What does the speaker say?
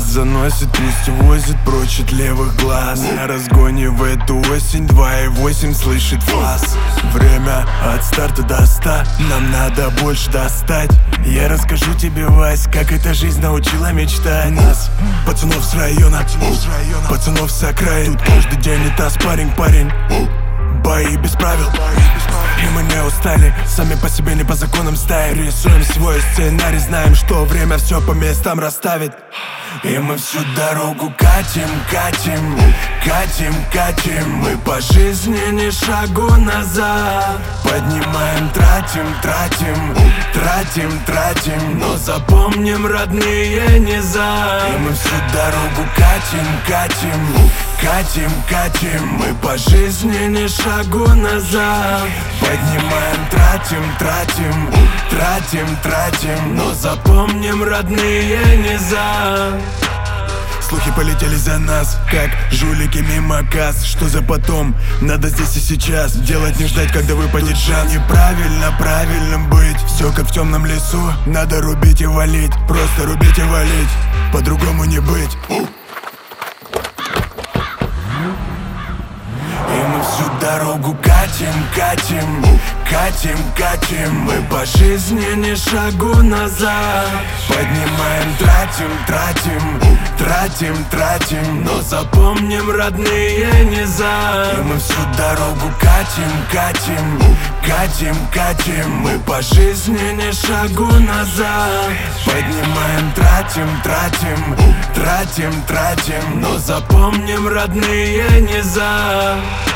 заносит, пусть увозит прочь от левых глаз. На разгоне в эту осень 2,8 слышит фас. Время от старта до 100, нам надо больше достать. Я расскажу тебе, Вась, как эта жизнь научила мечтать. Нас, пацанов с района, пацанов с окраин. Тут каждый день это спарринг, парень. Бои без правил, и мы не устали. Сами по себе, не по законам стаи. Рисуем свой сценарий, знаем, что время все по местам расставит. И мы всю дорогу катим, катим, катим, катим. Мы по жизни ни шагу назад. Поднимаем, тратим, тратим, тратим, тратим. Но запомним, родные, низа. И мы всю дорогу катим, катим, катим, катим. Мы по жизни ни шагу назад. Поднимаем, тратим, тратим, тратим, тратим. Но запомним, родные, низа. Слухи полетели за нас, как жулики мимо касс. Что за потом? Надо здесь и сейчас делать, не ждать, когда выпадет шанс. Неправильно, правильно быть. Все как в темном лесу. Надо рубить и валить. Просто рубить и валить. По-другому не быть. Всю дорогу катим, катим, катим, катим. Мы по жизни ни шагу назад. Поднимаем, тратим, тратим, тратим, тратим. Но запомним, родные, низа. И мы всю дорогу катим, катим, катим, катим. Мы по жизни ни шагу назад. Поднимаем, тратим, тратим, тратим, тратим. Но запомним, родные, низа.